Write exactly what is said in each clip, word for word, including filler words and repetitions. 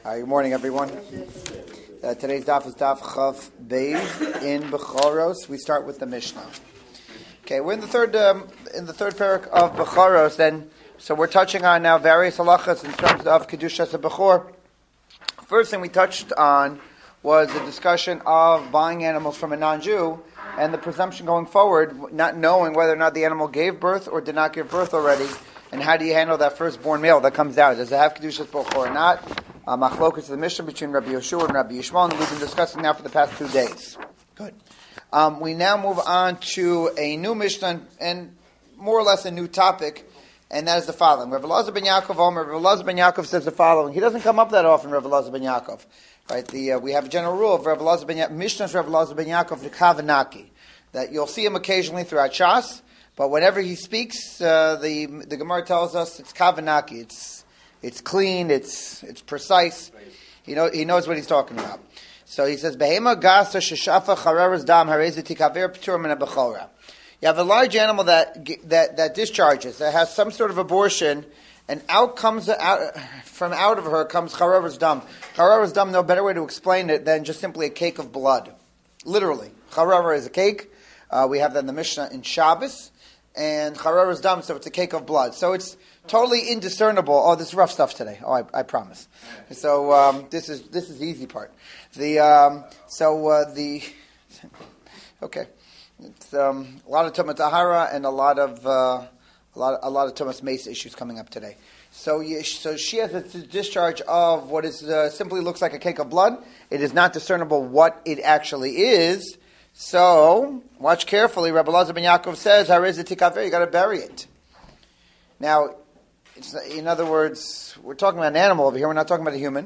Hi, good morning, everyone. Uh, today's daf is daf Chav Beis in Bechoros. We start with the Mishnah. Okay, we're in the third um, in the third parak of Bechoros. Then, so we're touching on now various halachas in terms of kedushas bechor. First thing we touched on was the discussion of buying animals from a non-Jew and the presumption going forward, not knowing whether or not the animal gave birth or did not give birth already, and how do you handle that firstborn male that comes out? Does it have kedushas bechor or not? Uh, Machlokas is the Mishnah between Rabbi Yeshua and Rabbi Yishmael, and we've been discussing now for the past two days. Good. Um, we now move on to a new Mishnah and more or less a new topic, and that is the following. Rabbi Elazar ben Yaakov Omer, Rabbi Elazar ben Yaakov says the following. He doesn't come up that often, Rabbi Elazar ben Yaakov. Right? The, uh, we have a general rule of Rabbi Elazar ben Yaakov, Mishnah's Rabbi Elazar ben Yaakov, the Kavanaki, that you'll see him occasionally throughout Shas, but whenever he speaks, uh, the the Gemara tells us it's Kavanaki, it's It's clean. It's it's precise. He know he knows what he's talking about. So he says, "Behema gasa sheshafa chareres dam harezi tikaver p'tur min bechora." You have a large animal that that that discharges, that has some sort of abortion, and out comes out from out of her comes chareres dam. Chareres dam. No better way to explain it than just simply a cake of blood. Literally, chareres is a cake. Uh, we have that in the Mishnah in Shabbos, and chareres dam. So it's a cake of blood. So it's totally indiscernible. Oh, this is rough stuff today. Oh, I, I promise. So um, this is this is the easy part. The um, so uh, the okay, it's um, a lot of Tumas Tahara and a lot of uh, a lot a lot of Tumas Mace issues coming up today. So you, so she has a discharge of what is uh, simply looks like a cake of blood. It is not discernible what it actually is. So watch carefully. Rabbi Elazar ben Yaakov says, "Harezi tikaver." You got to bury it. Now, it's, in other words, we're talking about an animal over here. We're not talking about a human.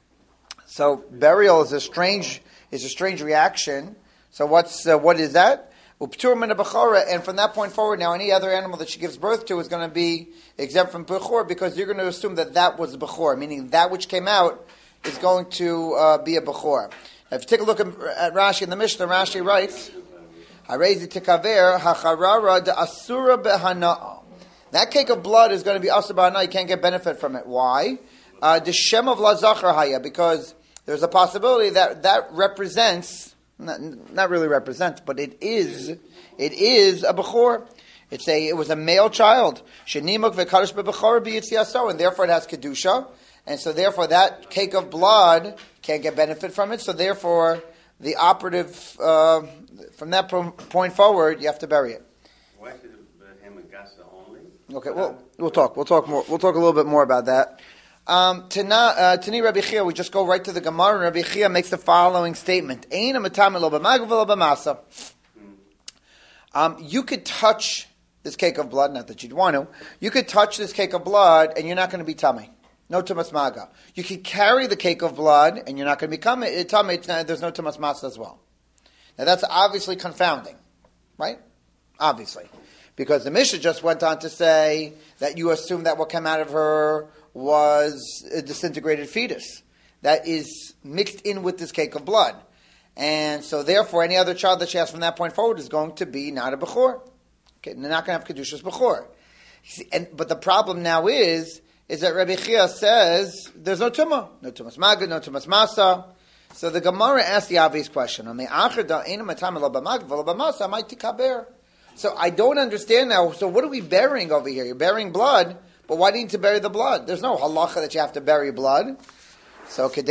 So burial is a strange is a strange reaction. So what's uh, what is that? And from that point forward, now any other animal that she gives birth to is going to be exempt from bechor, because you're going to assume that that was bechor, meaning that which came out is going to uh, be a bechor. Now, if you take a look at, at Rashi in the Mishnah, Rashi writes, "Harezi tikaver hacharara de asura behana." That cake of blood is going to be asur b'hana. You can't get benefit from it. Why? Uh, the shem of la zachar haya, because there's a possibility that that represents, not, not really represents, but it is, it is a bechor. It's a, it was a male child. Shenimuk v'kadosh b'bechor b'yitziaso, and therefore it has kedusha, and so therefore that cake of blood can't get benefit from it. So therefore, the operative uh, from that point forward, you have to bury it. Why should it be hemagasa only? Okay, well, we'll talk. We'll talk more. We'll talk a little bit more about that. Um, Tana, Tani Rabbi Chia, we just go right to the Gemara, and Rabbi Chia makes the following statement: Um, you could touch this cake of blood, not that you'd want to. You could touch this cake of blood, and you're not going to be tummy. No tumas maga. You could carry the cake of blood, and you're not going to be tummy. There's no tumas masa as well. Now that's obviously confounding, right? Obviously. Because the Mishnah just went on to say that you assume that what came out of her was a disintegrated fetus that is mixed in with this cake of blood. And so therefore, any other child that she has from that point forward is going to be not a bechor. Okay, they're not going to have kedushas bechor. And, but the problem now is, is that Rabbi Chia says there's no tumah. No tumas maga, no tumas masa. So the Gemara asks the obvious question. So I don't understand now. So what are we burying over here? You're burying blood, but why do you need to bury the blood? There's no halacha that you have to bury blood. So So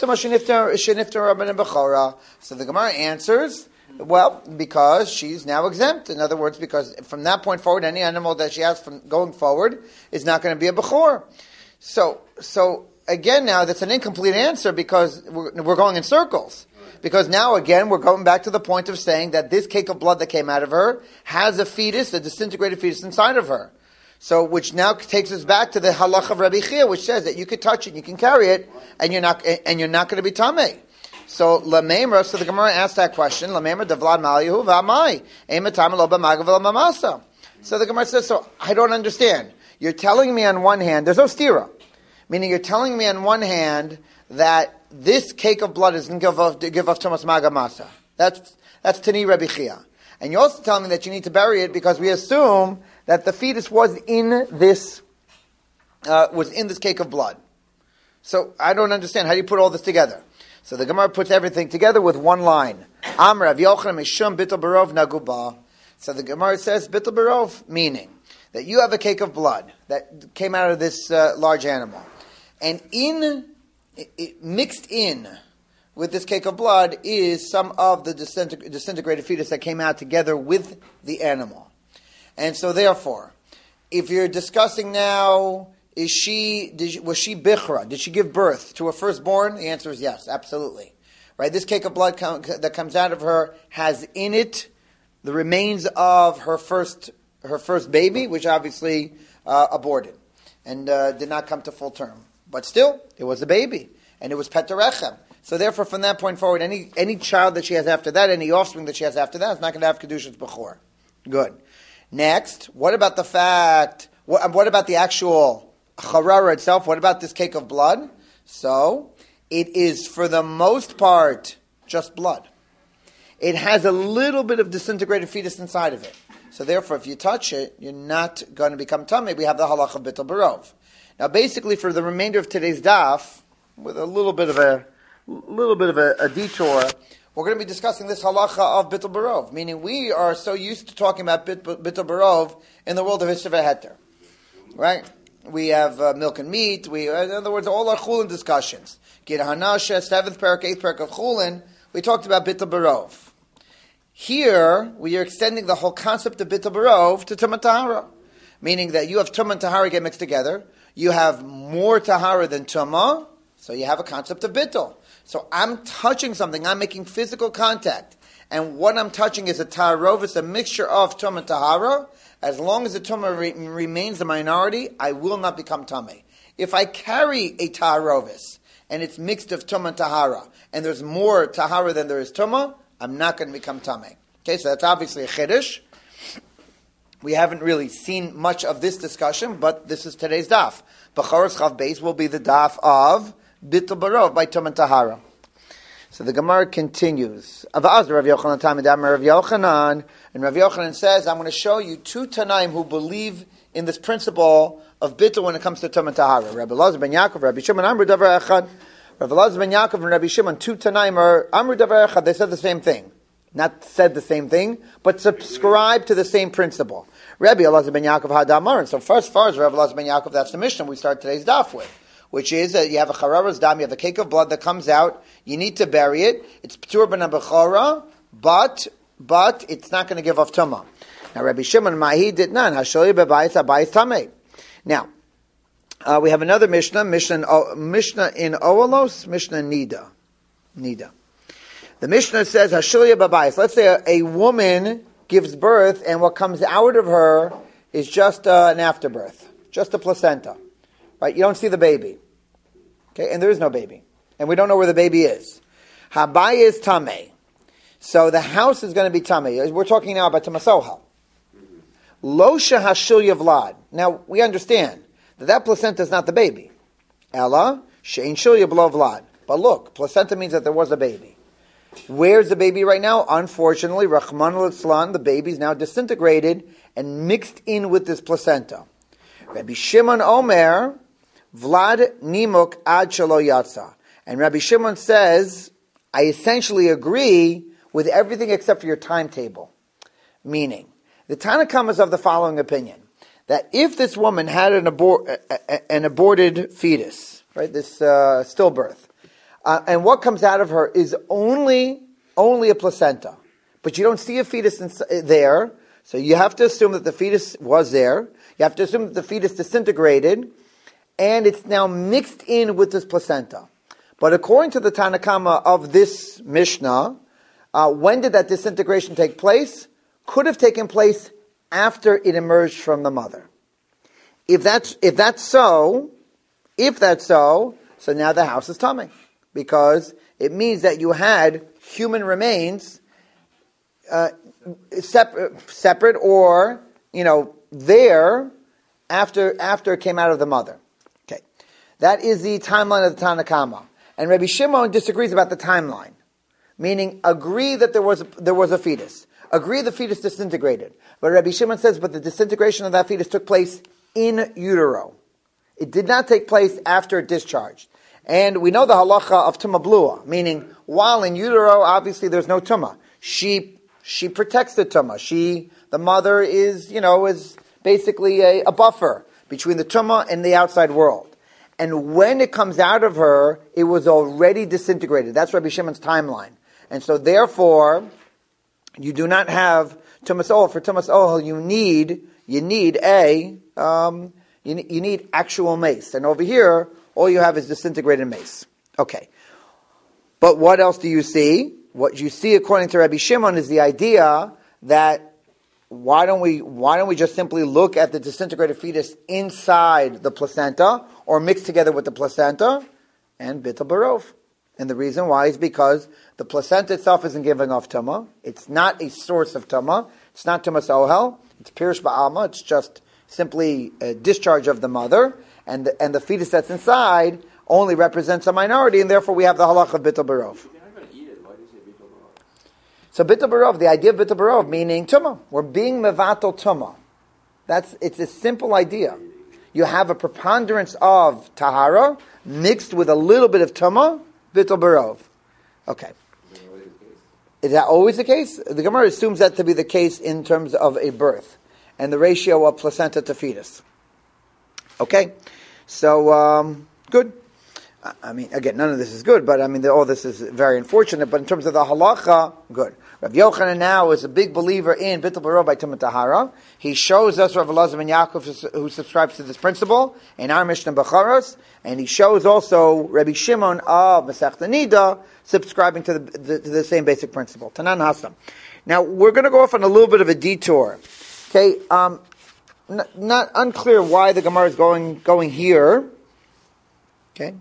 the Gemara answers, well, because she's now exempt. In other words, because from that point forward, any animal that she has from going forward is not going to be a bechor. So, so again, now that's an incomplete answer, because we're, we're going in circles. Because now, again, we're going back to the point of saying that this cake of blood that came out of her has a fetus, a disintegrated fetus inside of her. So, which now takes us back to the halach of Rabbi Chia, which says that you could touch it, you can carry it, and you're not, and you're not going to be tamei. So, lamemra. So the Gemara asks that question. Lamemra devlad malihu v'amai ematam lo b'magav mamasa. So the Gemara says, so I don't understand. You're telling me on one hand, there's no stira, meaning you're telling me on one hand that this cake of blood is going to give off, give off tumas maga masa. That's that's Tani Rabbi Chia. And you're also telling me that you need to bury it because we assume that the fetus was in this uh, was in this cake of blood. So I don't understand. How do you put all this together? So the Gemara puts everything together with one line. Am Rav Yochanan mishum bittul barov naguba. So the Gemara says bittul barov, meaning that you have a cake of blood that came out of this uh, large animal. And in, it, it, mixed in with this cake of blood is some of the disintegr- disintegrated fetus that came out together with the animal. And so therefore, if you're discussing now, is she, did she was she bichra? Did she give birth to a firstborn? The answer is yes, absolutely. Right? This cake of blood com- that comes out of her has in it the remains of her first her first baby, which obviously uh, aborted and uh, did not come to full term. But still, it was a baby, and it was petarechem. So therefore, from that point forward, any any child that she has after that, any offspring that she has after that, is not going to have kedushas bechor. Good. Next, what about the fact? What, what about the actual charara itself? What about this cake of blood? So it is for the most part just blood. It has a little bit of disintegrated fetus inside of it. So therefore, if you touch it, you're not going to become tamei. We have the halach of bittul barov. Now, basically, for the remainder of today's daf, with a little bit of a little bit of a, a detour, we're going to be discussing this halacha of bittul barov. Meaning, we are so used to talking about bit, bittul barov in the world of Hishava Heter, right? We have uh, milk and meat. We, in other words, all our chulin discussions. Gid Hanasha, seventh parak, eighth parak of chulin. We talked about bittul barov. Here, we are extending the whole concept of bittul barov to tumah tahara, meaning that you have tumah and tahara get mixed together. You have more tahara than tumah, so you have a concept of bittul. So I'm touching something, I'm making physical contact, and what I'm touching is a taharovis, a mixture of tumah and tahara. As long as the tumah re- remains the minority, I will not become tamei. If I carry a taharovis, and it's mixed of tumah and tahara, and there's more tahara than there is tumah, I'm not going to become tamei. Okay, so that's obviously a chiddush. We haven't really seen much of this discussion, but this is today's daf. Bechoros Chav Beis will be the daf of bittul barov by tumah and tahara. So the Gemara continues. Avaz Rav Yochanan Tamid Rav Yochanan, and Rav Yochanan says, I'm going to show you two Tanaim who believe in this principle of bittul when it comes to tumah and tahara. Rabbi Elazar ben Yaakov, Rabbi Shimon Amru Davar Echad. Rabbi Elazar ben Yaakov and Rabbi Shimon, two Tanaim are Amru Davar Echad. They said the same thing. Not said the same thing, but subscribe to the same principle. Rabbi Elazar ben Yaakov Hadamar. And so first, as far as Rabbi Elazar ben Yaakov, that's the Mishnah we start today's daf with, which is that you have a chararas dam, you have a cake of blood that comes out, you need to bury it. It's p'tur ben bechora, but but it's not going to give off tumah. Now Rabbi Shimon Mahi did none. Hashoyi bebayis abayis tamei. Now uh, we have another Mishnah, Mishnah in, o, Mishnah in Oalos, Mishnah in Nida, Nida. The Mishnah says Hashoyi bebayis. Let's say a, a woman gives birth, and what comes out of her is just uh, an afterbirth, just a placenta. Right? You don't see the baby. Okay? And there is no baby. And we don't know where the baby is. Habai is tamei. So the house is going to be tamei. We're talking now about tamasohal. Losha hashilya vlad. Now, we understand that that placenta is not the baby. Ella, shein shilya blo vlad. But look, placenta means that there was a baby. Where's the baby right now? Unfortunately, Rahman al-Islan, the baby is now disintegrated and mixed in with this placenta. Rabbi Shimon Omer, Vlad Nimuk Ad Shalo Yatsa. And Rabbi Shimon says, I essentially agree with everything except for your timetable. Meaning, the Tanna Kamma is of the following opinion, that if this woman had an, abor- an aborted fetus, right, this uh, stillbirth, uh, and what comes out of her is only only a placenta, but you don't see a fetus in, there, so you have to assume that the fetus was there. You have to assume that the fetus disintegrated, and it's now mixed in with this placenta. But according to the Tanna Kamma of this Mishnah, uh, when did that disintegration take place? Could have taken place after it emerged from the mother. If that's if that's so, if that's so, so now the house is tamei, because it means that you had human remains uh, separate, separate, or you know there after after it came out of the mother. Okay, that is the timeline of the Tanna Kamma, and Rabbi Shimon disagrees about the timeline, meaning agree that there was a, there was a fetus. Agree the fetus disintegrated. But Rabbi Shimon says, but the disintegration of that fetus took place in utero. It did not take place after it discharged. And we know the halacha of tumah blua, meaning while in utero, obviously there's no tumah. She she protects the tumah. She, the mother, is you know is basically a, a buffer between the tumah and the outside world. And when it comes out of her, it was already disintegrated. That's Rabbi Shimon's timeline. And so therefore, you do not have tumas ohel. For tumas ohel, you need you need a um, you, you need actual mace. And over here, all you have is disintegrated mace. Okay. But what else do you see? What you see, according to Rabbi Shimon, is the idea that why don't we why don't we just simply look at the disintegrated fetus inside the placenta or mixed together with the placenta and bittul barov. And the reason why is because the placenta itself isn't giving off tumah. It's not a source of tumah. It's not tumas ohel. It's pirush ba'alma. It's just simply a discharge of the mother. And the, and the fetus that's inside only represents a minority, and therefore we have the halach of bittul barov. If you're not going to eat it, why do you say bittul barov? So bittul barov, the idea of bittul barov, meaning tumah. We're being mevatel tumah. That's it's a simple idea. You have a preponderance of tahara mixed with a little bit of tumah, bittul barov. Okay. Is that always the case? The Gemara assumes that to be the case in terms of a birth and the ratio of placenta to fetus. Okay. So, um, good. I mean, again, none of this is good, but I mean, all this is very unfortunate. But in terms of the halacha, good. Rav Yochanan now is a big believer in bittul barov by tumah tahara. He shows us Rav Elazar ben Yaakov, who subscribes to this principle in our Mishnah Becharos, and he shows also Rabbi Shimon of Masechta Nida subscribing to the, the, to the same basic principle. Tanan Hasam. Now we're going to go off on a little bit of a detour. Okay. Um, Not, not unclear why the Gemara is going going here. Okay,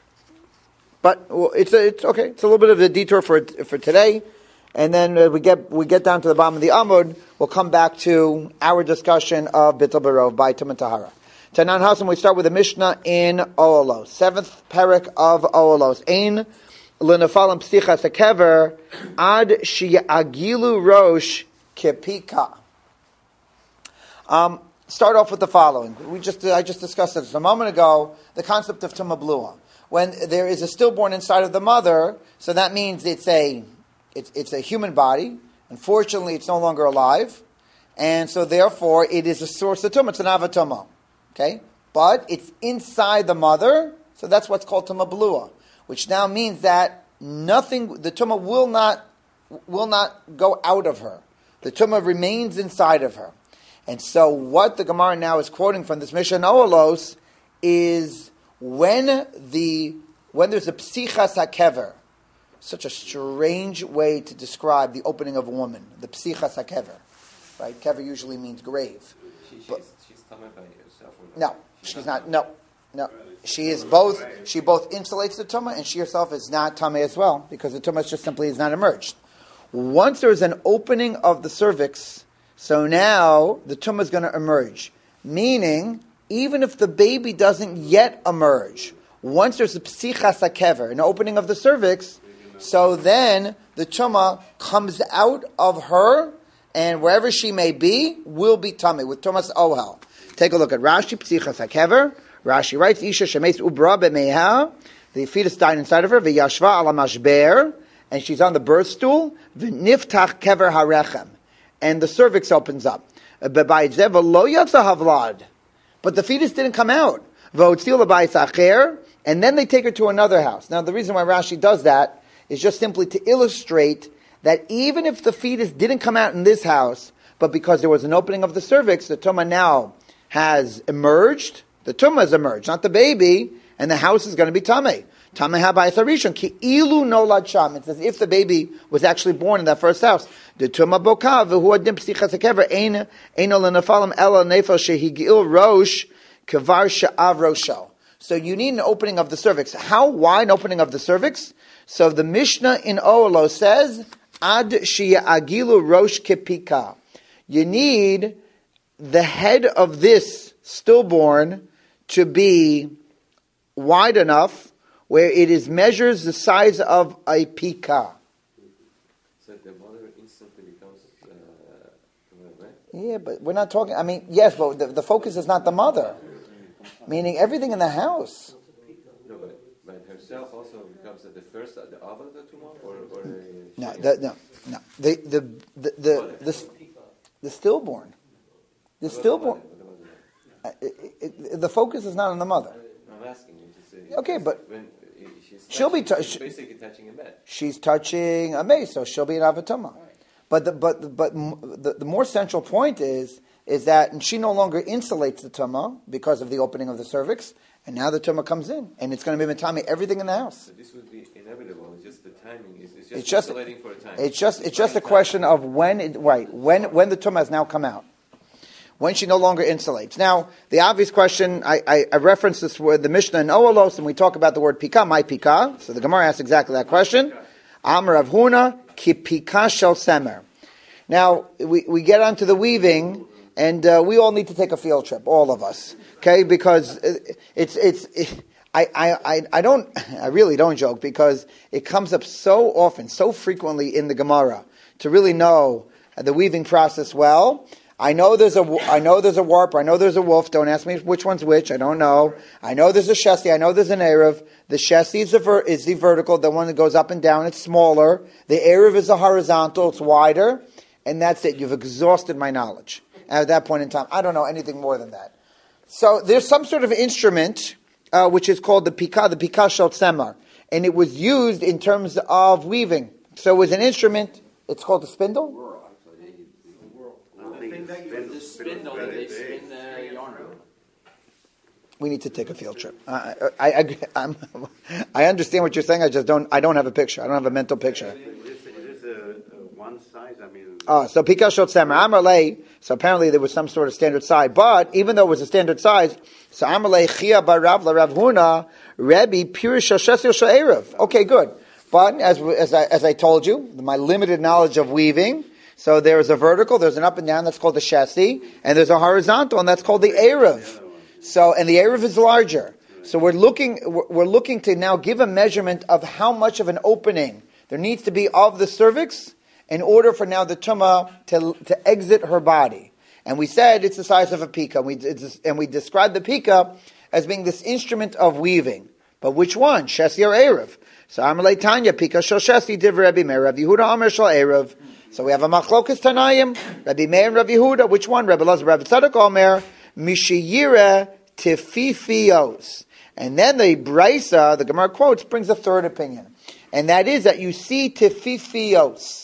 but well, it's a, it's okay. It's a little bit of a detour for for today, and then uh, we get we get down to the bottom of the Amud. We'll come back to our discussion of bittul barov by tumah tahara. Tanan Hasan. We start with the Mishnah in Olos, seventh parak of Olos. Ein l'nefalim psichas hakever ad she'agilu rosh kepika. Um. Start off with the following. We just I just discussed this a moment ago, the concept of tumah blua. When there is a stillborn inside of the mother, so that means it's a it's it's a human body. Unfortunately, it's no longer alive, and so therefore it is a source of tumah. It's an avatumah. Okay? But it's inside the mother, so that's what's called tumah blua, which now means that nothing the tumah will not will not go out of her. The tumah remains inside of her. And so what the Gemara now is quoting from this Mishnah Olos is when the when there's a psichas hakever, such a strange way to describe the opening of a woman, the psichas hakever, right? Kever usually means grave. She, she's but, she's tamei by herself. No, she's not. No, no. She is both. She both insulates the tumah, and she herself is not tamei as well, because the tumah just simply is not emerged. Once there is an opening of the cervix, so now the tumah is going to emerge. Meaning, even if the baby doesn't yet emerge, once there's a psichas hakever, an opening of the cervix, so then the tumah comes out of her, and wherever she may be, will be tummy with tumas ohel. Take a look at Rashi, psichas hakever. Rashi writes, Isha shemes ubra b'meha, the fetus died inside of her, v'yashva ala mashber, and she's on the birth stool, v'niftach kever harechem. And the cervix opens up. But the fetus didn't come out. And then they take her to another house. Now the reason why Rashi does that is just simply to illustrate that even if the fetus didn't come out in this house, but because there was an opening of the cervix, the tumah now has emerged. The tumah has emerged, not the baby, and the house is going to be tamei. Tamei habayis harishon ki ilu nolad sham. It's as if the baby was actually born in that first house. The tumah bokav v'hu adim psichas hakever ein eino lenefalim ela nefel shehigil rosh kavar she'av rosho. So you need an opening of the cervix. How wide an opening of the cervix? So the Mishnah in Olo says ad she'agilu rosh kepika. You need the head of this stillborn to be wide enough where it is measures the size of a pika. So the mother instantly becomes uh, right? Yeah, but we're not talking, I mean, yes, but the, the focus is not the mother. Meaning everything in the house. No, but, but her itself also becomes at the first, the Ava of the Tumah, or, or the No, the, no, no. The the the the, the, the stillborn, the stillborn. Uh, it, it, the focus is not on the mother. I'm asking you to say. Okay, but when she's she'll be touching, tou- she's basically touching a bed. She's touching a mace, so she'll be an avatuma. But the but but the, the more central point is is that she no longer insulates the tumah because of the opening of the cervix, and now the tumah comes in, and it's going to be matame everything in the house. So this would be inevitable. It's just the timing. It's, it's just It's just insulating for a time. it's just it's just a question of when it, right when when the tumah has now come out, when she no longer insulates. Now the obvious question I, I, I referenced this word the Mishnah in Oalos, and we talk about the word pika, my pika. So the Gemara asks exactly that question. Amar Rav Huna ki pika shel semer. Now we we get onto the weaving. And uh, we all need to take a field trip, all of us, okay? Because it's it's it, I, I I don't I really don't joke because it comes up so often, so frequently in the Gemara to really know the weaving process well. I know there's a I know there's a warp. I know there's a wolf. Don't ask me which one's which. I don't know. I know there's a shesi. I know there's an erev. The shesi is the ver, is the vertical, the one that goes up and down. It's smaller. The erev is the horizontal. It's wider, and that's it. You've exhausted my knowledge. At that point in time, I don't know anything more than that. So there's some sort of instrument uh, which is called the pika, the pika shel tzemar, and it was used in terms of weaving. So it was an instrument. It's called a spindle. The spindle that they spin the yarn. We need to take a field trip. I, I, I, I'm, I understand what you're saying. I just don't. I don't have a picture. I don't have a mental picture. Is this a, a one size? I mean. Oh, so pika shel tzemar amar lei. So apparently there was some sort of standard size. But even though it was a standard size, so Amalei Chia bar Rav la Rav Huna, Rebbe Pirish Shesel Sha'erev. Okay, good. But as as I, as I told you, my limited knowledge of weaving, so there is a vertical, there's an up and down, that's called the chassis, and there's a horizontal, and that's called the Erev. So, and the Erev is larger. So we're looking, we're looking to now give a measurement of how much of an opening there needs to be of the cervix in order for now the tumah to to exit her body. And we said it's the size of a pika. And we, it's, and we described the pika as being this instrument of weaving. But which one? Shesi or Erev? So Amalei Tanya, pika shel Shesi, div Rabbi Meir, Rabbi Yehuda Amar shel Erev. So we have a machlokas Tanayim, Rabbi Meir and Rabbi Yehuda. Which one? Rabbi Elazar, Rabbi Tzadok Omer, Mishiyira Tififios. And then the Brisa, the Gemara quotes, brings a third opinion. And that is that you see Tififios.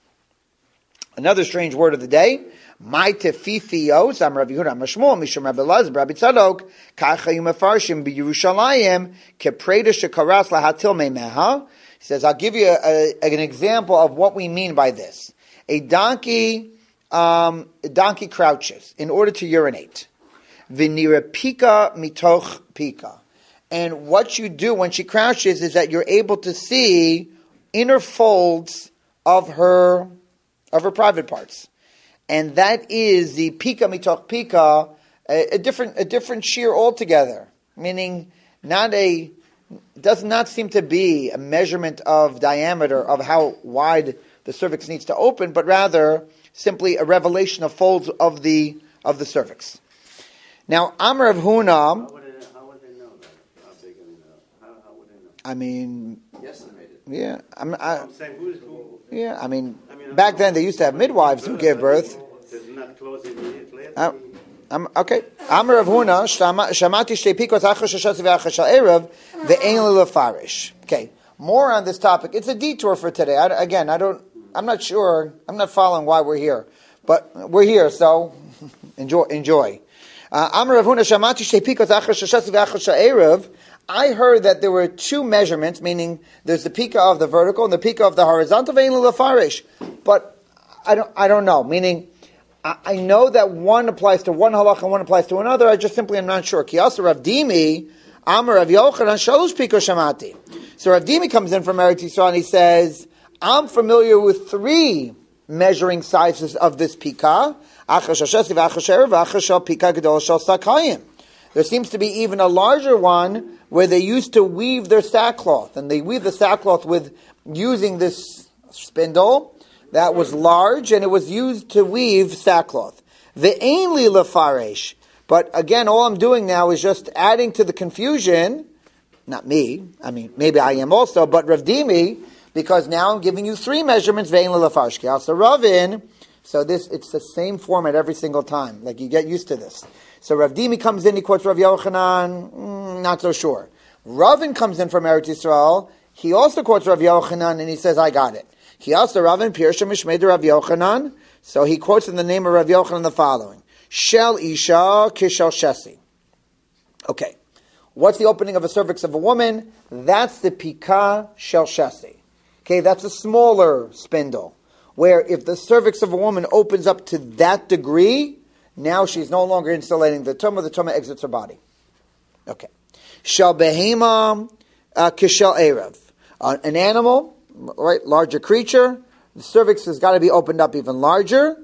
Another strange word of the day. My tefifios, I'm Rabbi Yehuda, I'm Shmuel, Mishum Rabbi Elazar, Rabbi Tzadok, Kacha Yumefarshim b'Yerushalayim kepreda shekaras lahatil meimeha. He says, I'll give you a, a, an example of what we mean by this. A donkey, um, a donkey crouches in order to urinate. V'nira pika mitoch pika. And what you do when she crouches is that you're able to see inner folds of her of her private parts. And that is the pika mitoch pika, a, a different a different shear altogether. Meaning not a does not seem to be a measurement of diameter of how wide the cervix needs to open, but rather simply a revelation of folds of the of the cervix. Now Amar of Huna, How would, it, how would they know that? How big and uh, how, how would they know? I mean, Estimated. yeah, I'm, I, I'm saying who's who? yeah, I mean, I mean, back then they used to have midwives who gave birth. Does not close immediately. Uh, I'm, okay. Amar of Huna, Shamati Shtei Pikos Achar Shashas V'Achar Shal Erev Ve'ein L'Lefarish. Okay, more on this topic. It's a detour for today. I, again, I don't. I'm not sure. I'm not following why we're here, but we're here. So enjoy. Enjoy. Amar of Huna, Shamati Shtei Pikos Achar Shashas V'Achar Shal Erev. I heard that there were two measurements, meaning there's the pika of the vertical and the pika of the horizontal. Ve'ein L'Lefarish, but I don't. I don't know. Meaning. I know that one applies to one halacha and one applies to another. I just simply am not sure. Ki also Rav Dimi, Amar Rav Yochanan, Shalosh Piko Shamati. So Rav Dimi comes in from Eretz Yisrael and he says, I'm familiar with three measuring sizes of this pika. There seems to be even a larger one where they used to weave their sackcloth, and they weave the sackcloth with using this spindle. That was large, and it was used to weave sackcloth. Ve'ein li lefaresh. But again, all I'm doing now is just adding to the confusion not me, I mean, maybe I am also, but Rav Dimi, because now I'm giving you three measurements, vein l'lafarshki. Also Ravin, so this, it's the same format every single time, like you get used to this. So Rav Dimi comes in, he quotes Rav Yochanan, mm, not so sure. Ravin comes in from Eretz Yisrael, he also quotes Rav Yochanan, and he says, I got it. He also, Ravin, Pirsha Mishmei Rav Yochanan, so he quotes in the name of Rav Yochanan the following. Shel Isha Kishel Shesi. Okay. What's the opening of a cervix of a woman? That's the Pika Shel Shesi. Okay, that's a smaller spindle. Where if the cervix of a woman opens up to that degree, now she's no longer insulating the tumah, the tumah exits her body. Okay. Shel Behema uh, Kishel Erev. Uh, an animal, right, larger creature, the cervix has got to be opened up even larger.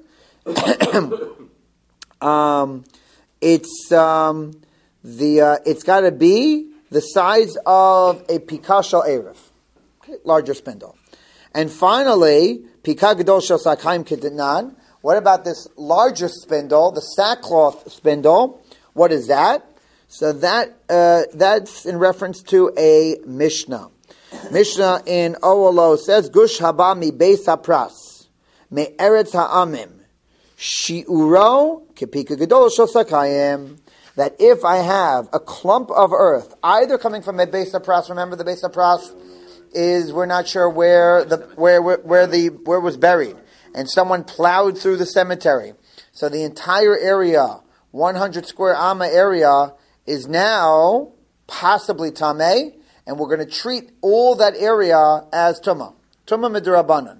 um, it's um, the uh, it's got to be the size of a Pika Shel Erev, okay, larger spindle. And finally, Pika Gedol Shel Sakhaim Kednan. What about this larger spindle, the sackcloth spindle? What is that? So that uh, that's in reference to a Mishnah. Mishnah in Oolo says, Gush haba mi beis hapras, me eretz ha'amim, shi'uro kepika gedol shel sakayim. That if I have a clump of earth, either coming from a beis hapras, remember the beis hapras is, we're not sure where the where where, where the where it was buried, and someone plowed through the cemetery, so the entire area, one hundred square amma area, is now possibly tameh, and we're going to treat all that area as tumah, tumah midurabanan.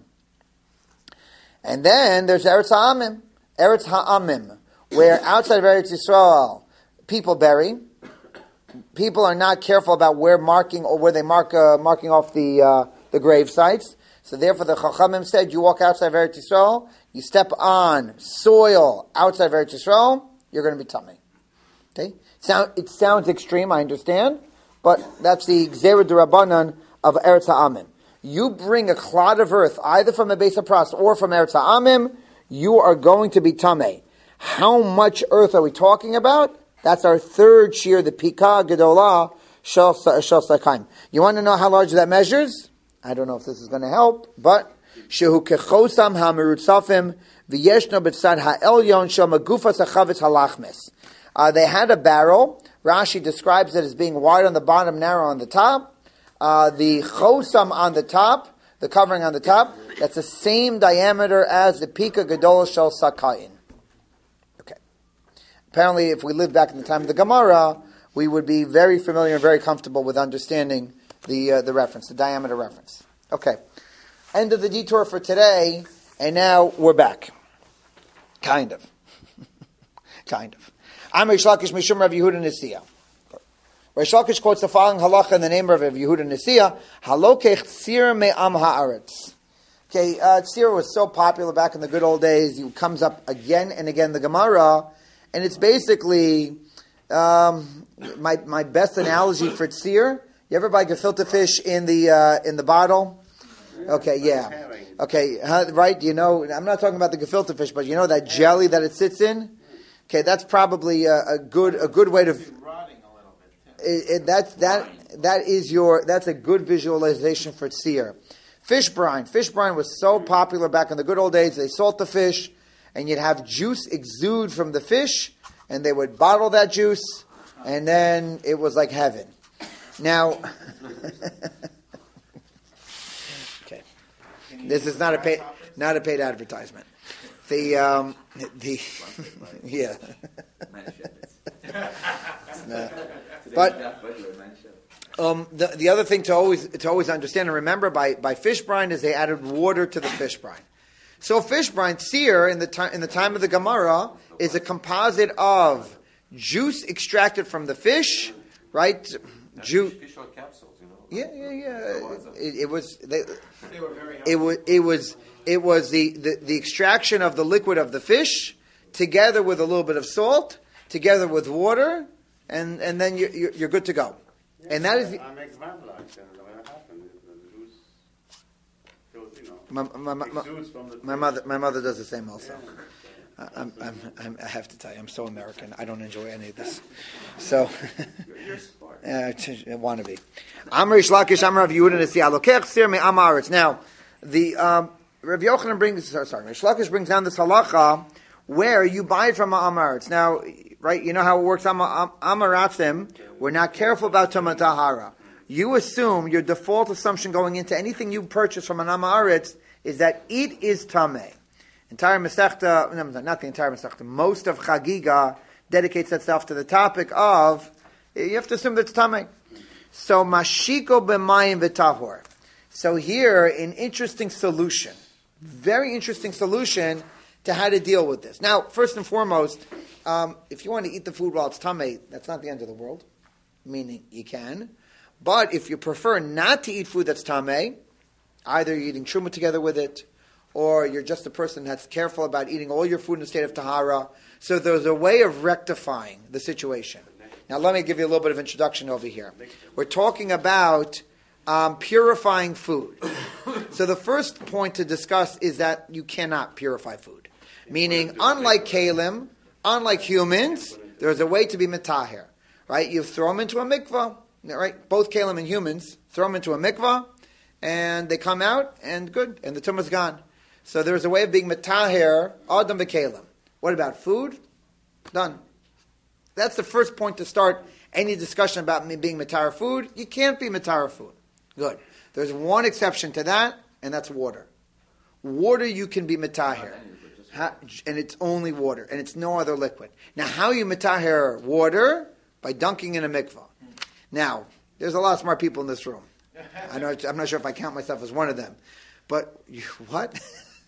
And then there's Eretz Ha'amim, Eretz Ha'amim, where outside of Eretz Yisrael, people bury. People are not careful about where marking or where they mark uh, marking off the uh, the grave sites. So therefore, the Chachamim said, you walk outside of Eretz Yisrael, you step on soil outside of Eretz Yisrael, you're going to be tummy. Okay, sound it sounds extreme, I understand, but that's the Gzera D'Rabbanan of Eretz Ha'amim. You bring a clod of earth either from a Beis HaPras or from Eretz Ha'amim, you are going to be tameh. How much earth are we talking about? That's our third shear, the Pika Gedolah Shel Sakhaim. You want to know how large that measures? I don't know if this is going to help, but Shehu Kechosam HaMerutzafim V'yeshno B'tzad HaElyon Shel Magufas HaChavetz HaLachmes. Uh, they had a barrel. Rashi describes it as being wide on the bottom, narrow on the top. Uh, the chosam on the top, the covering on the top, that's the same diameter as the Pika Gedolah Shel Sakayin. Okay. Apparently, if we lived back in the time of the Gemara, we would be very familiar and very comfortable with understanding the uh, the reference, the diameter reference. Okay. End of the detour for today, and now we're back. Kind of. kind of. I'm Reish Lakish Mishum Rav Yehuda Nesiya. Reish Lakish quotes the following halacha in the name of Rav Yehuda Nesiya: Halokech tzir me'am haaretz. Okay, uh, tzir was so popular back in the good old days. It comes up again and again in the Gemara, and it's basically um, my my best analogy for tzir. You ever buy gefilte fish in the uh, in the bottle? Okay, yeah. Okay, huh, right? You know, I'm not talking about the gefilte fish, but you know that jelly that it sits in. Okay, that's probably a, a good a good way to. It, it, that's that that is your that's a good visualization for tzir. Fish brine, fish brine was so popular back in the good old days. They salt the fish, and you'd have juice exude from the fish, and they would bottle that juice, and then it was like heaven. Now, okay, this is not a paid not a paid advertisement. The um, the yeah, no. But um, the the other thing to always to always understand and remember by, by fish brine is they added water to the fish brine. So fish brine tzir in the time in the time of the Gemara is a composite of juice extracted from the fish, right? Juice. Fish oil capsules, you know. Yeah, yeah, yeah. It, it was. They, they were very. It was. It was. It was the, the, the extraction of the liquid of the fish, together with a little bit of salt, together with water, and, and then you're, you're, you're good to go. Yeah, and that is. The, I make marmalade, and what happened is the juice goes, you know, my, my, my, exudes from the my mother, my mother does the same also. I'm, I'm, I'm, I have to tell you, I'm so American. I don't enjoy any of this. So, You're smart. uh, I want to be. Amar Rish Lakish, Amar Rav Yehuda Nasi Alokech Sir Me Amaretz. Now, the um, Rav Yochanan brings, sorry, Rish Lakish brings down this halacha where you buy it from Amaretz. Now, right, you know how it works. Amaratzim, we're not careful about Tumah Tahara. You assume, your default assumption going into anything you purchase from an Amaretz is that it is Tameh. Entire Masechta, no, not the entire Masechta, most of Chagiga dedicates itself to the topic of, you have to assume that it's Tameh. So, Mashiko b'mayim v'tahor. So here, an interesting solution, very interesting solution to how to deal with this. Now, first and foremost, um, if you want to eat the food while it's Tameh, that's not the end of the world, meaning you can. But if you prefer not to eat food that's Tameh, either you're eating Truma together with it, or you're just a person that's careful about eating all your food in a state of Tahara. So there's a way of rectifying the situation. Now let me give you a little bit of introduction over here. We're talking about um, purifying food. So the first point to discuss is that you cannot purify food. Meaning, unlike kalim, unlike humans, there's a way to be metaher. Right? You throw them into a mikvah. Right? Both kalim and humans throw them into a mikvah, and they come out, and good, and the tumah is gone. So there's a way of being metaher, adam b'kelim. What about food? Done. That's the first point to start any discussion about me being metaher food. You can't be metaher food. Good. There's one exception to that, and that's water. Water you can be metaher. Ha, and it's only water, and it's no other liquid. Now, how you metaher water? By dunking in a mikvah. Now, there's a lot of smart people in this room. I know, I'm not sure if I count myself as one of them. But, you, what?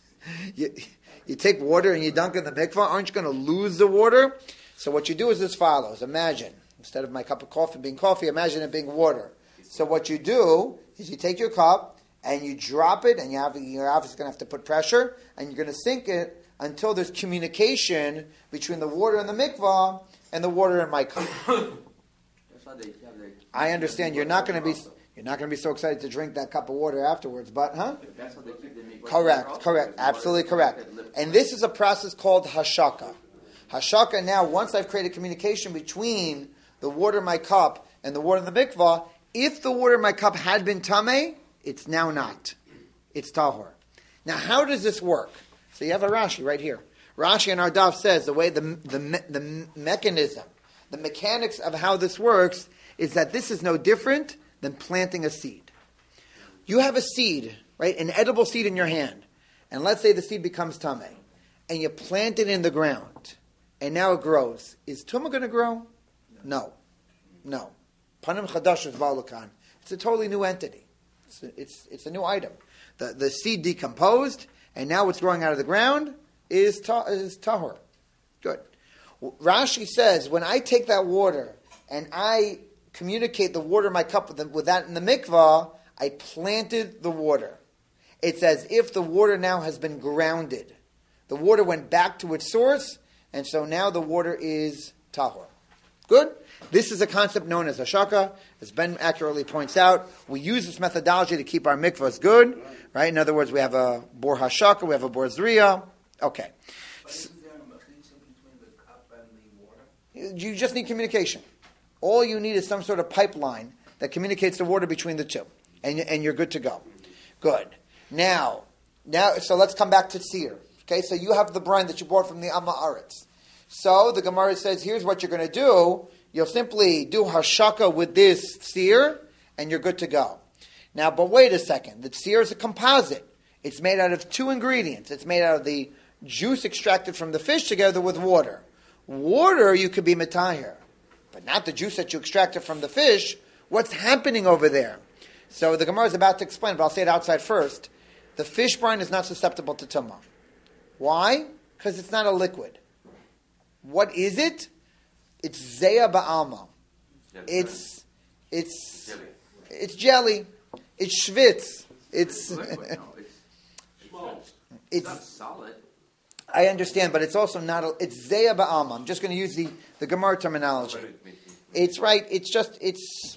you, you take water and you dunk in the mikvah, aren't you going to lose the water? So what you do is as follows. Imagine, instead of my cup of coffee being coffee, imagine it being water. So what you do is you take your cup and you drop it, and you have, you're obviously going to have to put pressure, and you're going to sink it until there's communication between the water in the mikvah and the water in my cup. I understand you're not going to be you're not going to be so excited to drink that cup of water afterwards, but huh? That's how they keep the mikvah. Correct, correct, absolutely correct. And this is a process called hashaka. Hashaka. Now, once I've created communication between the water in my cup and the water in the mikvah, if the water in my cup had been tameh, it's now not. It's tahor. Now, how does this work? So you have a Rashi right here. Rashi in our daf says the way the the the mechanism, the mechanics of how this works is that this is no different than planting a seed. You have a seed, right, an edible seed in your hand, and let's say the seed becomes tameh, and you plant it in the ground, and now it grows. Is tumah going to grow? No. No. Panim chadash is ba'alakan. It's a totally new entity. It's a, it's, it's a new item. The, the seed decomposed, and now what's growing out of the ground is, ta, is tahor. Good. Rashi says, when I take that water, and I communicate the water in my cup with, the, with that in the mikvah, I planted the water. It's as if the water now has been grounded. The water went back to its source, and so now the water is tahor. Good? This is a concept known as hashaka. As Ben accurately points out, we use this methodology to keep our mikvahs good. Right? In other words, we have a bor hashaka, we have a bor zriya. Okay. But is there a mechanism between the cup and the water? You just need communication. All you need is some sort of pipeline that communicates the water between the two. And, and you're good to go. Good. Now, now, so let's come back to seer. Okay, so you have the brine that you bought from the Amma Aretz. So the Gemara says, here's what you're going to do. You'll simply do hashaka with this seer, and you're good to go. Now, but wait a second. The seer is a composite. It's made out of two ingredients. It's made out of the juice extracted from the fish together with water. Water, you could be metahir, but not the juice that you extracted from the fish. What's happening over there? So the Gemara is about to explain, but I'll say it outside first. The fish brine is not susceptible to tumah. Why? Because it's not a liquid. What is it? It's zeya ba'alma. It's it's Jelly. it's jelly. It's schwitz. It's Liquid, no, it's, it's, it's not solid. I understand, but it's also not a, it's zeya ba'alma. I'm just going to use the, the Gemara terminology. It's right. It's just it's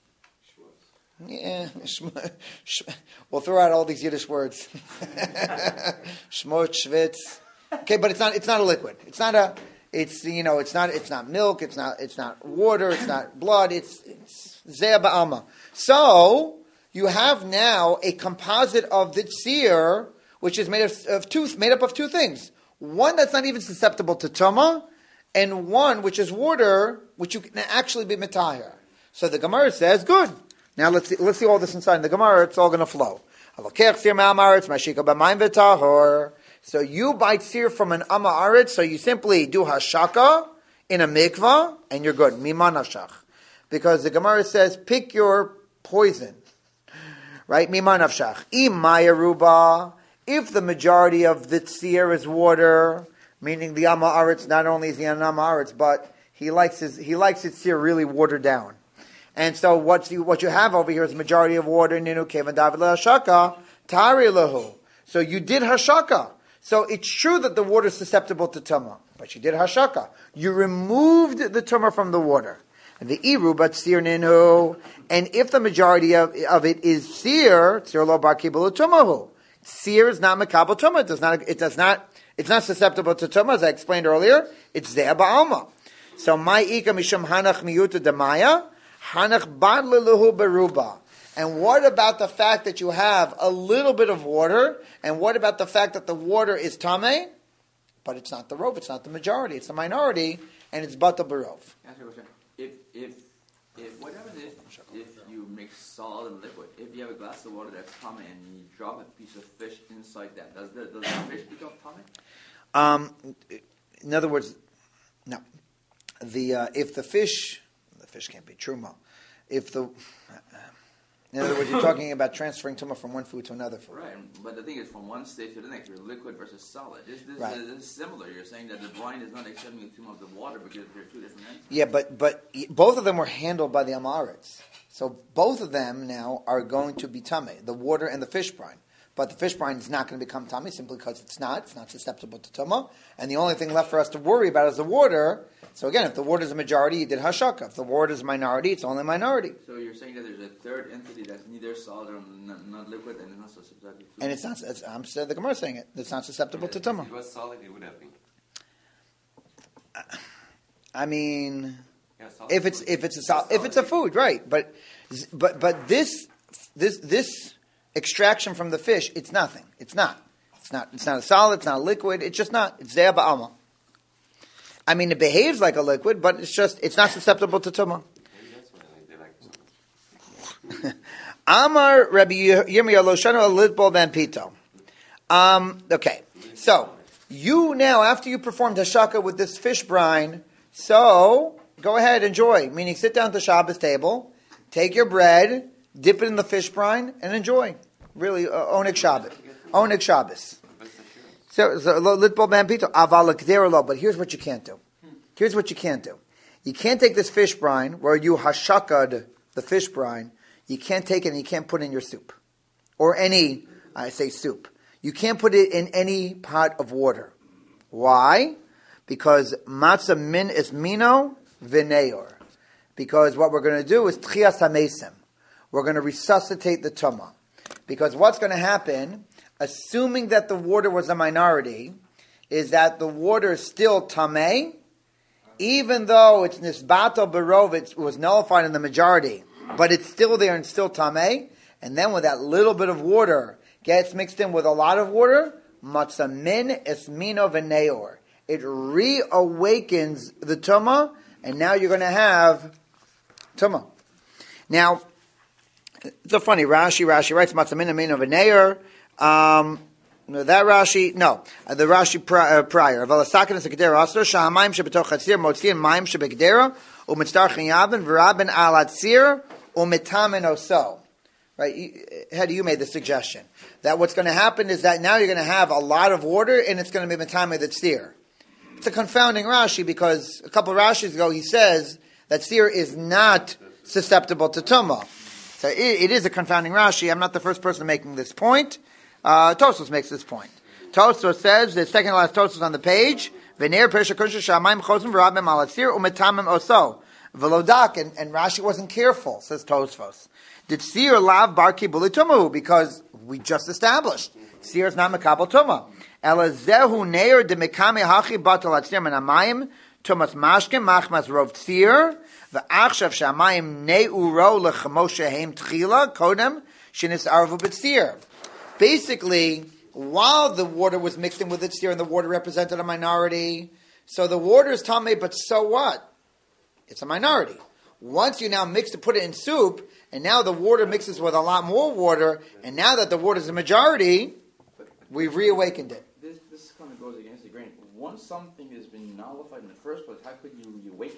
yeah. shmo- sh- We'll throw out all these Yiddish words. Shmot, schwitz. Okay, but it's not. It's not a liquid. It's not a. It's you know. It's not. It's not milk. It's not. It's not water. It's not blood. It's it's zeh ba'alma. So you have now a composite of the tzir, which is made of, of two, made up of two things. One that's not even susceptible to tuma, and one which is water, which you can actually be mitahir. So the Gemara says, good. Now let's see, let's see all this inside. In the Gemara, it's all going to flow. So you buy tzir from an amma aretz, so you simply do hashaka in a mikvah, and you're good. Mima nafshach. Because the Gemara says, pick your poison. Right? Mima nafshach. Imaya ruba. If the majority of the tzir is water, meaning the amma aretz, not only is he an amma aretz, but he likes his, he likes his tzir really watered down. And so what you, what you have over here is a majority of water. Ninu kevan david hashaka tari lahu. So you did hashaka. So it's true that the water is susceptible to tumah, but you did hashaka. You removed the tumah from the water. And the iru but sir ninu. And if the majority of, of it is sir, sir lo bar kibul tumahu. Sir is not makabel tumah. It does not. It does not. It's not susceptible to tumah, as I explained earlier. It's zeh ba'alma. So my ika mishum hanach miyuta demaya. Hanach bad leluhu beruba. And what about the fact that you have a little bit of water? And what about the fact that the water is tameh, but it's not the rov, it's not the majority, it's the minority, and it's bata berov. If if if what happens if if you mix solid and liquid? If you have a glass of water that's tameh and you drop a piece of fish inside that, does the does the fish become tameh? Um, in other words, no. The uh, if the fish. Fish can't be truma. If the, in other words, you're talking about transferring tumah from one food to another food. Right, but the thing is, from one state to the next, you're liquid versus solid. This, this, right. this is similar. You're saying that the wine is not accepting the tumah of the water because they're two different entities. Yeah, but but both of them were handled by the Amaretz. So both of them now are going to be tameh, the water and the fish brine. But the fish brine is not going to become tameh simply because it's not. It's not susceptible to tumah. And the only thing left for us to worry about is the water. So again, if the water is a majority, you did hashaka. If the water is a minority, it's only a minority. So you're saying that there's a third entity that's neither solid or not, not liquid and it's not susceptible to tumah. And it's not. It's, I'm saying the Gemara is saying it. It's not susceptible Yeah, to tumah. If it was solid, it would have been. I mean, Yeah, solid if it's food. if it's a sol- if it's a food, right? But but but this this this extraction from the fish, it's nothing. It's not. It's not. It's not a solid. It's not a liquid. It's just not. It's zeh ba'alma. I mean, it behaves like a liquid, but it's just it's not susceptible to tumah. Maybe that's why they like it so much. Amar Rabbi Yirmiyah lo shanu litbol ben pito. Um. Okay. So you now, after you performed hashaka with this fish brine, so go ahead, enjoy. Meaning, sit down at the Shabbos table, take your bread, dip it in the fish brine, and enjoy. Really, uh, onik Shabbos, onik Shabbos. So, so litbol ben pito aval k'dera lo. But here's what you can't do. Here's what you can't do. You can't take this fish brine where you hashakad the fish brine. You can't take it and you can't put it in your soup. Or any, I say soup. You can't put it in any pot of water. Why? Because matzah min is mino v'neor. Because what we're going to do is tchias hamesim. We're going to resuscitate the tumah. Because what's going to happen, assuming that the water was a minority, is that the water is still tameh, even though it's nisbato berov, it was nullified in the majority, but it's still there and still tameh. And then when that little bit of water gets mixed in with a lot of water, matzah min esmino v'neor. It reawakens the tumah, and now you're going to have tumah. Now, it's so funny. Rashi, Rashi writes matzah min esmino v'neor. Um, No, that Rashi, no, uh, the Rashi pri- uh, prior. V'lasakin es ha'kedera asro sha'hamayim shebetoch hatzir motzien mayim shebegedera u'mitzdarchin yavin v'rabin al hatzir u'mitamen oso. Right, you, Hedy, you made the suggestion that what's going to happen is that now you're going to have a lot of water and it's going to be mitame the tzir. It's a confounding Rashi because a couple of Rashis ago he says that tzir is not susceptible to tumah. So it, it is a confounding Rashi. I'm not the first person making this point. Uh, Tosfos makes this point. Tosfos says, the second to last Tosfos on the page, V'ner Pesha Kusha Shamayim Chosim V'Rabim Alatzir U'Metamim Oso. V'Lodak, and, and Rashi wasn't careful, says Tosfos. Did Tzir lav bar kibuli tumahu? Because we just established Tzir is not makabel tumah. Elazehu neir de mekame hachi batal atzir min hamayim tumas mashkim machmas rov tzir ve'achshav shamayim neuro lechamos shehem tchila kodem shenis arvu b'tzir. Basically, while the water was mixed in with the tzir and the water represented a minority, so the water is tamei, but so what? It's a minority. Once you now mix to put it in soup, and now the water mixes with a lot more water, and now that the water is a majority, we've reawakened it. This this kind of goes against the grain. Once something has been nullified in the first place, how could you reawaken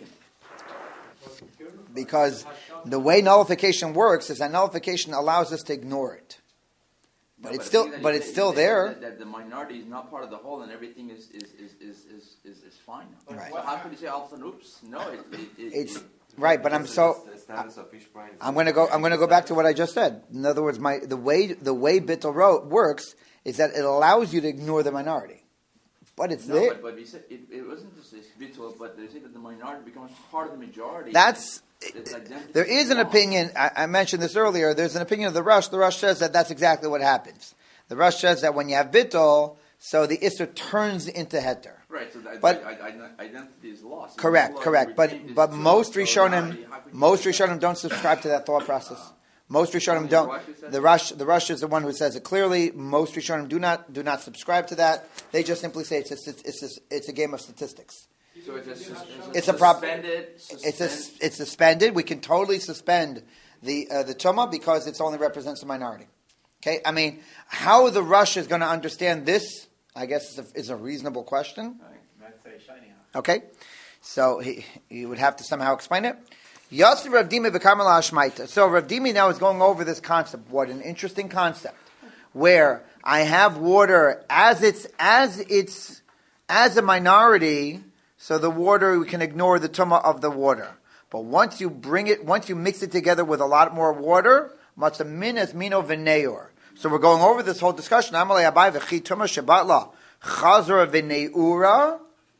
it? Because the way nullification works is that nullification allows us to ignore it. But No, it's I still, think that but you it's say- still you say there. That, that the minority is not part of the whole, and everything is is is is is, is, is fine. Right. So how could you say all of a sudden, oops? No, it, it, it, It's it, right, but I'm so. The status of fish brine. I'm going to go. I'm going to go back to what I just said. In other words, my the way the way bittul ro works is that it allows you to ignore the minority, but it's no, there. but, but we said it, it wasn't just this ritual, but they say that the minority becomes part of the majority. That's It's identity there is an lost. opinion. I, I mentioned this earlier. There's an opinion of the Rush. The Rush says that that's exactly what happens. The Rush says that when you have bittul, so the isser turns into heter. Right, so the But- I, I, I, identity is lost. Correct, It's correct. lost. But Retain but this most truth. So Rishonim, now, how could you most do that? Rishonim don't subscribe to that thought process. Most Rishonim Only don't. Rush says The it? Rush, the Rush is the one who says it clearly. Most Rishonim do not do not subscribe to that. They just simply say it's a, it's a, it's a game of statistics. So it's a, sus- It's a prob- suspended. It's a, suspend- it's suspended. We can totally suspend the uh, the Tumah because it only represents a minority. Okay, I mean, how the Rush is going to understand this, I guess, is a, is a reasonable question. Okay, so he, he would have to somehow explain it. Yosef Rav Dimi v'Karmela Hashmaita. So Rav Dimi now is going over this concept. What an interesting concept, where I have water as it's as it's as a minority, so the water we can ignore the tumah of the water. But once you bring it, once you mix it together with a lot more water, matzah min as mino v'neor. So we're going over this whole discussion. Amalei abai v'chi tumah shebatla chazor v'neura.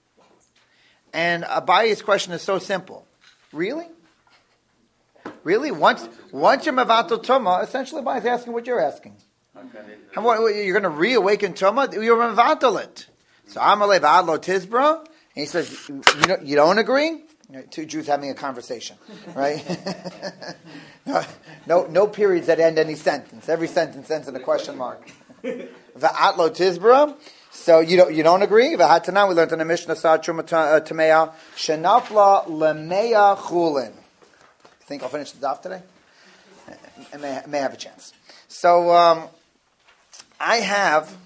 And Abayi's question is so simple. Really? Really? Once once you're mevatel tumah, essentially Abayi's asking what you're asking. And what, what, you're going to reawaken tumah? You're mevatel it. So Amalei v'adlo tizbra. And he says, you don't, you don't agree? You know, two Jews having a conversation, right? no, no, no periods that end any sentence. Every sentence ends in a question mark. V'atlo tizbra. So you don't you don't agree? V'hatana, we learned in the Mishnah Sa Truma Tameya Shenafla Lemeya Chulin. I think I'll finish the daf today. I may, may have a chance. So um, I have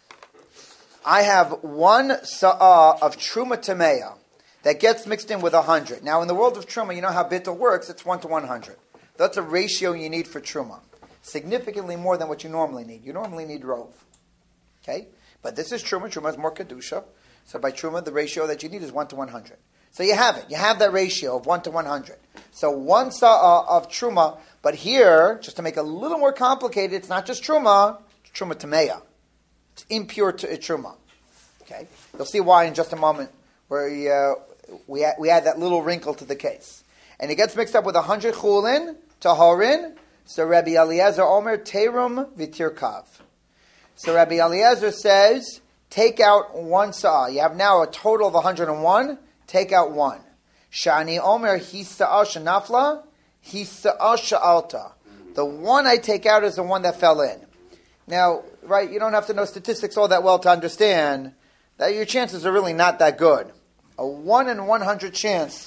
I have one sa'ah of Truma Tameya that gets mixed in with a hundred. Now in the world of Truma, you know how bittul works, it's one to one hundred. That's a ratio you need for Truma. Significantly more than what you normally need. You normally need rov. Okay? But this is Truma. Truma is more Kedusha. So by Truma, the ratio that you need is one to one hundred. So you have it. You have that ratio of one to one hundred. So one sa'ah of Truma. But here, just to make it a little more complicated, it's not just Truma, it's Truma Tameya. It's impure to Truma. Okay? You'll see why in just a moment, where we, uh, we, add, we add that little wrinkle to the case. And it gets mixed up with one hundred chulin, tahorin. So Rabbi Eliezer Omer, terum v'tirkav. So Rabbi Eliezer says, take out one sa'ah. You have now a total of one hundred one. Take out one. Shani Omer, hi sa'ah shenafla, hi sa'ah sha'alta. The one I take out is the one that fell in. Now, right, you don't have to know statistics all that well to understand that your chances are really not that good. A one in one hundred chance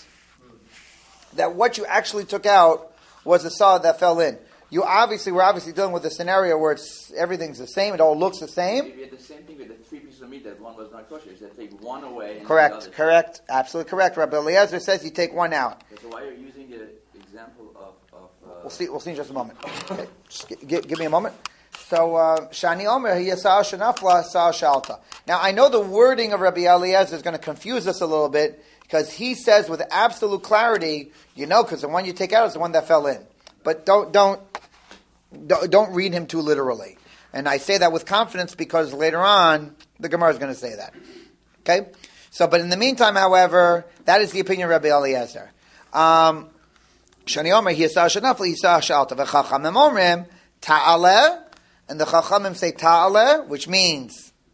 that what you actually took out was the sa'ah that fell in. You obviously, we're obviously dealing with a scenario where it's, everything's the same, it all looks the same. We had the same thing with the three pieces of meat that one was not kosher. Is that take one away and Correct, the other. correct, absolutely correct. Rabbi Eliezer says you take one out. Okay, so why are you using the example of... of uh, We'll see, we'll see in just a moment. Okay, just gi- gi- give me a moment. So, uh, Shani Omer, Yasa'ah Shanafla, Sa'ah Shalta. Now, I know the wording of Rabbi Eliezer is going to confuse us a little bit, because he says with absolute clarity, you know, because the one you take out is the one that fell in. But don't, don't, don't, don't read him too literally. And I say that with confidence because later on, the Gemara is going to say that. Okay? So, but in the meantime, however, that is the opinion of Rabbi Eliezer. Um, Shani Omer, Yasa'ah Shanafla, Yasa'ah Shalta. V'chachamim Omrim, Ta'aleh. And the Chachamim say Ta'aleh, which means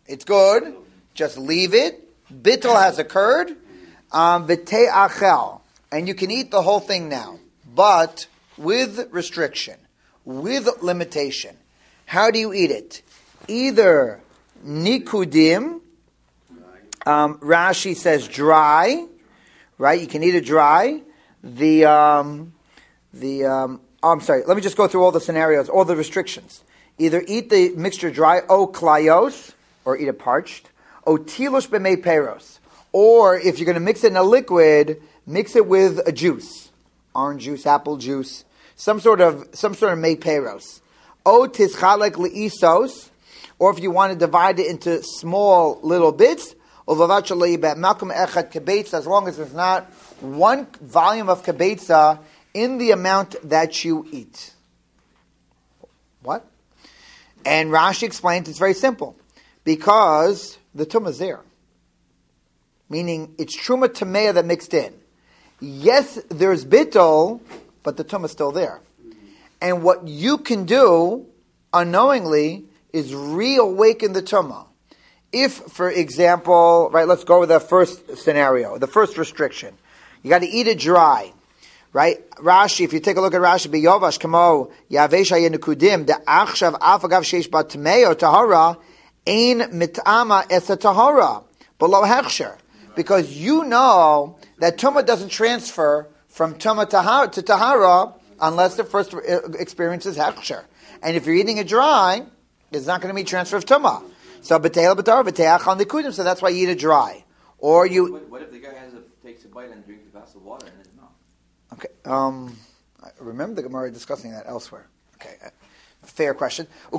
It's good. Just leave it. Bittul has occurred. Um, V'tei achel. And you can eat the whole thing now. But with restriction. With limitation. How do you eat it? Either nikudim. Um, Rashi says dry. Right? You can eat it dry. The, um, the, um, oh, I'm sorry. Let me just go through all the scenarios, all the restrictions. Either eat the mixture dry, o klayos, or eat it parched, o tilush b'mei peros. Or if you're going to mix it in a liquid, mix it with a juice, orange juice, apple juice, some sort of some sort of mei peros. O tischalek leisos, or if you want to divide it into small little bits, as long as there's not one volume of kibetza in the amount that you eat. What? And Rashi explains it's very simple. Because the tumah is there. Meaning it's truma tamea that mixed in. Yes, there's bittul, but the tumah is still there. And what you can do, unknowingly, is reawaken the tumah. If, for example, right, let's go with the first scenario, the first restriction. You got to eat it dry. Right? Rashi, if you take a look at Rashi, B'yovash kamo yavesh hayenukudim the achshav afagav sheish bat tmeo tahara ein mitama esa tahara below hechsher, because you know that tumah doesn't transfer from tumah tahara to tahara unless the first experience is hechsher, and if you're eating it dry, it's not going to be transfer of tumah. So b'teil b'tar v'teach al nikudim. So that's why you eat it dry, or you. What, what if the guy has a, takes a bite and drinks a glass of water and it's not? Okay. Um, I remember the Gemara discussing that elsewhere. Okay. Uh, fair question. And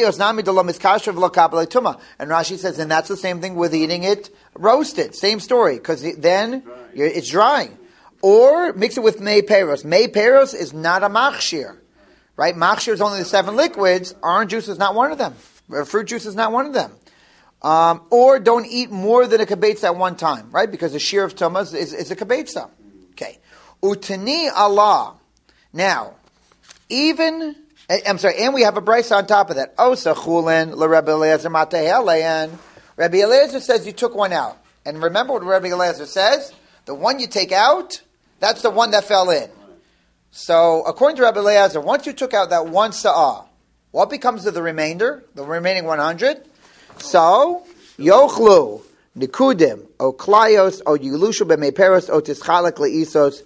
Rashi says, and that's the same thing with eating it roasted. Same story, because then you're, it's dry. Or mix it with mei peros. Mei peros is not a machshir. Right? Machshir is only the seven liquids. Orange juice is not one of them. Fruit juice is not one of them. Um, or don't eat more than a kibetza at one time. Right? Because the shear of tumah is, is, is a kibetza. Okay. Utani Allah. Now, even, I'm sorry, and we have a brace on top of that. Osa chulin l'Rebbe Eliezer matehelein. Rabbi Eliezer says you took one out. And remember what Rabbi Eliezer says? The one you take out, that's the one that fell in. So, according to Rabbi Eliezer, once you took out that one sa'ah, what becomes of the remainder? The remaining one hundred? So, yochlu, nikudim, o klayos, o yulushu b'mei peros, o tischalek leisos,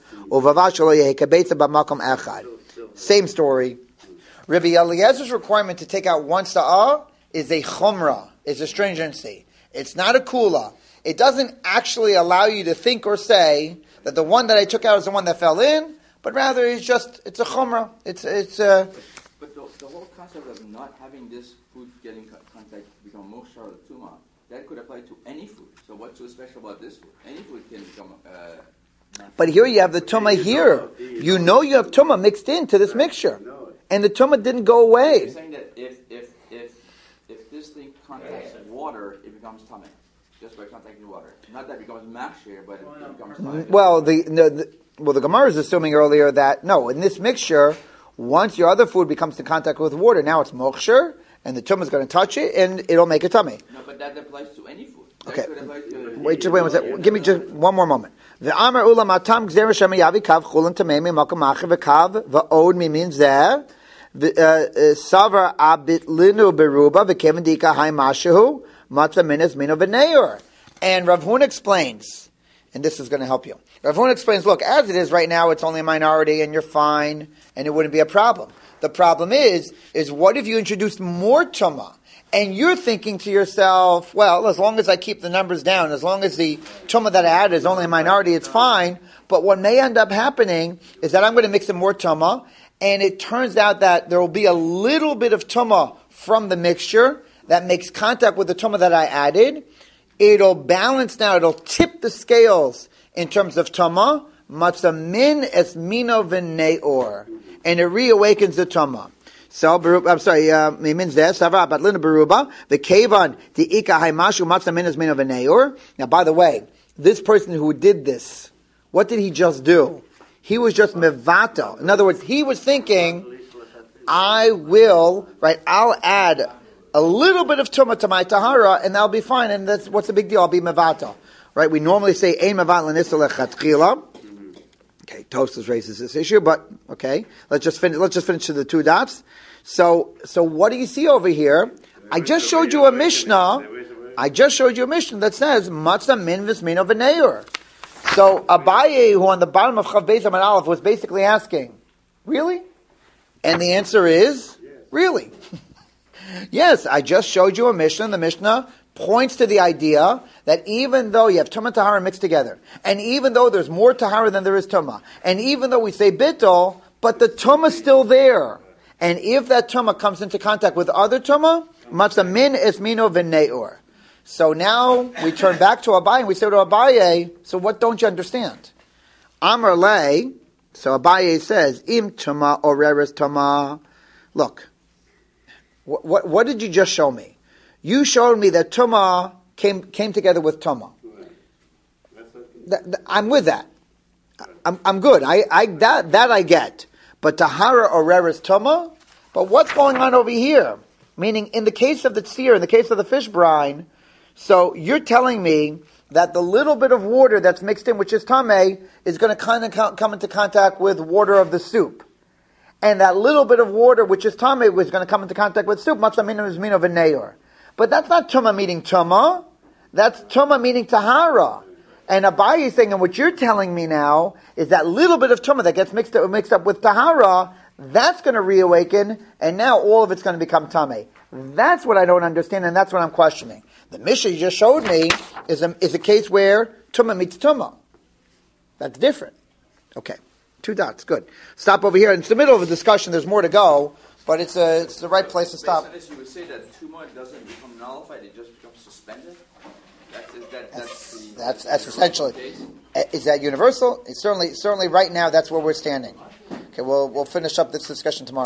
same story. Rabbi Eliezer's requirement to take out one sa'ah is a chumrah, is a stringency. It's not a kula. It doesn't actually allow you to think or say that the one that I took out is the one that fell in, but rather it's just, it's a chumrah. It's, it's a... But the, the whole concept of not having this food getting contact become moksha or tumah, that could apply to any food. So what's so special about this food? Any food can become... Uh, But here you have the tumah here. You know you have tumah mixed into this mixture. And the tumah didn't go away. You're saying that if if if if this thing contacts water, it becomes tumah. Just by contacting water. Not that it becomes machshir, but it becomes tumah. Well, the, the, the well the Gemara is assuming earlier that, no, in this mixture, once your other food becomes in contact with water, now it's moksher, and the tumah is going to touch it, and it'll make a tummy. No, but that applies to any food. That Okay. to Wait, just wait one second. Give me just one more moment. The Amar Ula Matam Gzera Shem Yavi Kav Chulin Tamemi Makam Machi V'Kav V'Od Mimin Zeh Savar Abit Linu Beruba V'Kevin Dika Hai Mashahu Matzah Minas Mino V'Neyor. And Rav Hun explains, and this is going to help you. Rav Hun explains, look, as it is right now, it's only a minority, and you're fine, and it wouldn't be a problem. The problem is, is what if you introduced more tumah? And you're thinking to yourself, well, as long as I keep the numbers down, as long as the tumah that I add is only a minority, it's fine. But what may end up happening is that I'm going to mix in more tumah, and it turns out that there will be a little bit of tumah from the mixture that makes contact with the tumah that I added. It'll balance now, it'll tip the scales in terms of tumah. Matzah min es mino v'neor. And it reawakens the tumah. So, I'm sorry, it means there, Savra, but Lina Baruba, the Kavan, the Ika Haimashu, Matzah Minas Min of Neor. Now, by the way, this person who did this, what did he just do? He was just mevato. In other words, he was thinking, I will, right, I'll add a little bit of tumah to my tahara, and that'll be fine. And that's what's the big deal? I'll be mevata, right? We normally say ein mevat l'nisa lechatchila. Okay, Tosfos raises this issue, but okay, let's just finish. Let's just finish to the two dots. So, so what do you see over here? I just showed you a Mishnah. I just showed you a Mishnah that says matzah min v'smino v'neur. So Abaye, who on the bottom of Chav Beis Amud Aleph was basically asking, really? And the answer is, really. Yes, I just showed you a Mishnah, and the Mishnah points to the idea that even though you have Tumah and Tahara mixed together, and even though there's more Tahara than there is Tumah, and even though we say Bittul, but the Tumah's still there. And if that Tumah comes into contact with other Tumah, Matzah min esmino v'neur. So now we turn back to Abaye and we say to Abaye, so what don't you understand? Amar le, so Abaye says, Im Tumah oreres Tumah. Look, what, what, what did you just show me? You showed me that Tumah came came together with Tumah. Th- th- I'm with that. I'm, I'm good. I, I that that I get. But Tahara oreres Tumah. But what's going on over here? Meaning, in the case of the tzir, in the case of the fish brine, so you're telling me that the little bit of water that's mixed in, which is tameh, is going to kind of come into contact with water of the soup. And that little bit of water, which is tameh, was going to come into contact with soup. Matzah min v'smino v'neur. But that's not tumah meaning tumah. That's tumah meaning tahara. And Abaye is saying, and what you're telling me now is that little bit of tumah that gets mixed up, mixed up with tahara, that's going to reawaken, and now all of it's going to become tameh. That's what I don't understand, and that's what I'm questioning. The Mishnah you just showed me is a, is a case where tumah meets tumah. That's different. Okay, two dots, good. Stop over here. It's the middle of a discussion. There's more to go, but it's a, it's the right place to stop. Based on this, you would say that tumah doesn't become nullified; it just becomes suspended. That's is that, that's That's the, that's, that's essentially. Is that universal? It's certainly certainly right now. That's where we're standing. Okay, we'll we'll finish up this discussion tomorrow.